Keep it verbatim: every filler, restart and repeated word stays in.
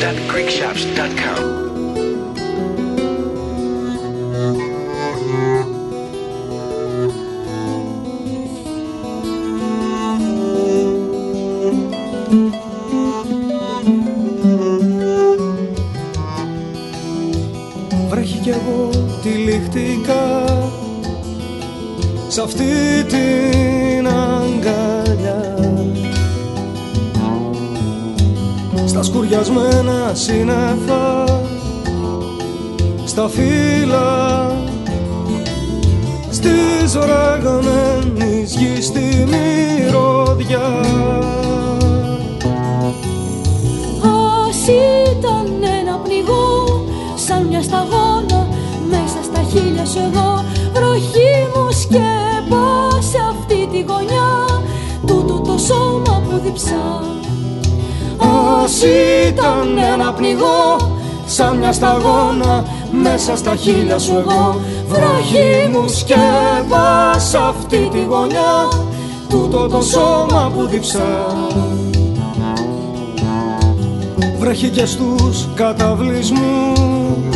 dot greek shops dot com. Βρέχει κι εγώ τυλιχτήκα σ' αυτή την αγκαλιά, στα σκουριασμένα σύννεφα, στα φύλλα, στη ζωραγμένης γη, στη μυρωδιά. Ας ήταν ένα πνιγό σαν μια σταγόνα, μέσα στα χείλια σου εγώ, βροχή μου σκέπασε αυτή τη γωνιά, τούτο το σώμα που διψά. Ας ήταν ένα πνιγό σαν μια σταγόνα, μέσα στα χείλια σου εγώ, βροχή μου σκέπασε αυτή τη γωνιά, τούτο το σώμα που διψά. Βρέχει και στους καταβλισμούς